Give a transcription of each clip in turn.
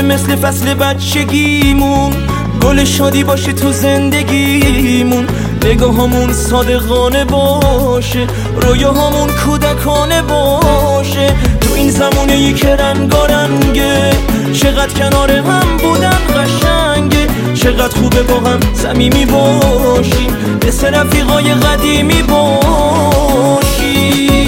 خوبه مثل فصل بچگیمون، گل شادی باشه تو زندگیمون، نگاهامون صادقانه باشه، رویاهامون کودکانه باشه. تو این زمونه که رنگارنگه، چقدر کنار هم بودن قشنگه، چقدر خوبه با هم صمیمی باشیم، مثل رفیقای قدیمی باشیم.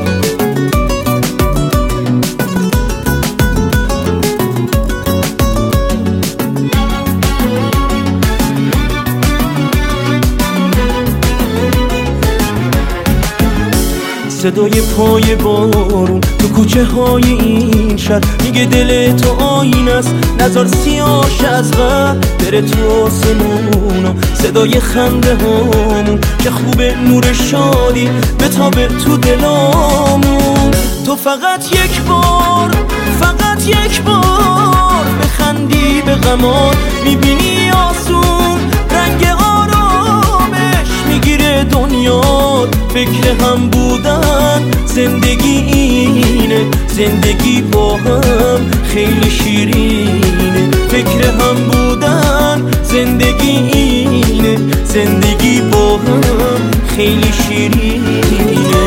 صدای پای بارون تو کوچه های این شهر میگه دل تو آینه است، نظر سیاش از غر بره تو آسمونا. صدای خنده هامون که خوبه، نور شادی بتابه تو دلامون. تو فقط یک بار بخندی به غمات، میبینی آسون رنگ آرامش میگیره دنیا. فکر هم بودن زندگی اینه، زندگی با هم خیلی شیرینه. فکر هم بودن زندگی اینه، زندگی با هم خیلی شیرینه.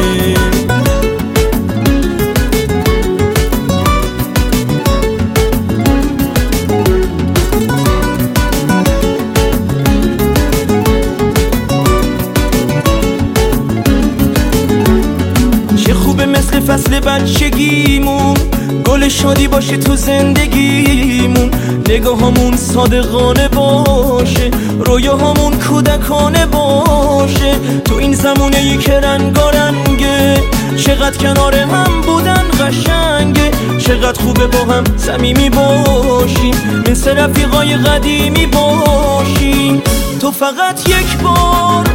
مثل فصل بچگیمون، گل شادی باشه تو زندگیمون، نگاهامون صادقانه باشه، رویاهامون کودکانه باشه. تو این زمونه که رنگارنگه، چقدر کنار هم بودن قشنگه، چقدر خوبه با هم صمیمی باشیم، مثل رفیقای قدیمی باشیم. تو فقط یک بار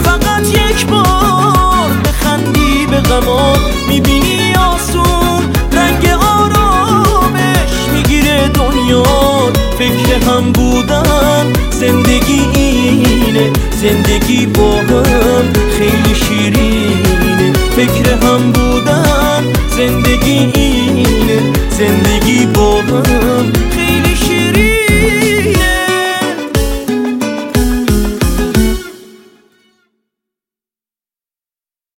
بخندی به غمات، میبینی آسون رنگ آرامش میگیره دنیا. فکر هم بودن زندگی اینه، زندگی با هم خیلی شیرینه. فکر هم بودن زندگی اینه، زندگی